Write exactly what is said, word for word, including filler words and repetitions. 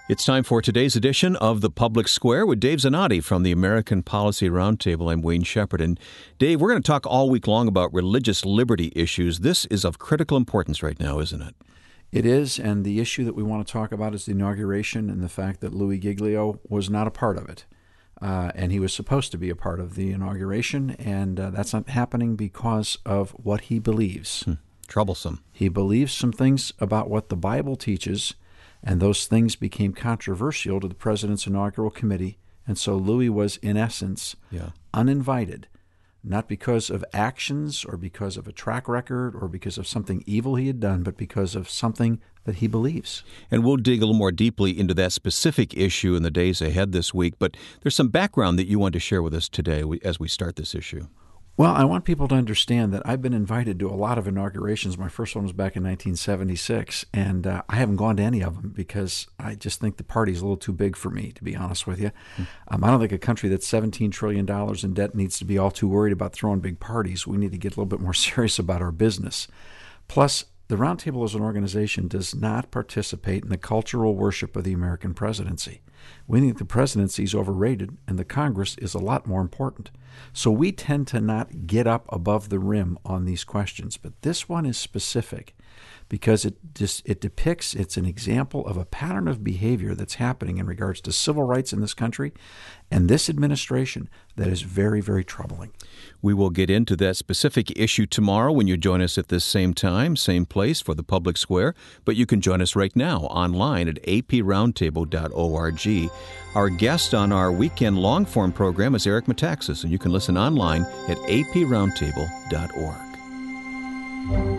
It's time for today's edition of The Public Square with Dave Zanotti from the American Policy Roundtable. I'm Wayne Shepherd. And Dave, we're going to talk all week long about religious liberty issues. This is of critical importance right now, isn't it? It is, and the issue that we want to talk about is the inauguration and the fact that Louis Giglio was not a part of it. Uh, and he was supposed to be a part of the inauguration, and uh, that's not happening because of what he believes. Hmm. Troublesome. He believes some things about what the Bible teaches, and those things became controversial to the president's inaugural committee, and so Louis was, in essence, yeah. uninvited, not because of actions or because of a track record or because of something evil he had done, but because of something that he believes. And we'll dig a little more deeply into that specific issue in the days ahead this week, but there's some background that you want to share with us today as we start this issue. Well, I want people to understand that I've been invited to a lot of inaugurations. My first one was back in nineteen seventy-six, and uh, I haven't gone to any of them because I just think the party's a little too big for me, to be honest with you. Mm. Um, I don't think a country that's seventeen trillion dollars in debt needs to be all too worried about throwing big parties. We need to get a little bit more serious about our business. Plus, the Roundtable as an organization does not participate in the cultural worship of the American presidency. We think the presidency is overrated and the Congress is a lot more important. So we tend to not get up above the rim on these questions. But this one is specific because it just it depicts, it's an example of a pattern of behavior that's happening in regards to civil rights in this country and this administration that is very, very troubling. We will get into that specific issue tomorrow when you join us at this same time, same place for the Public Square. But you can join us right now online at a p roundtable dot org. Our guest on our weekend long-form program is Eric Metaxas, and you can listen online at a p roundtable dot org.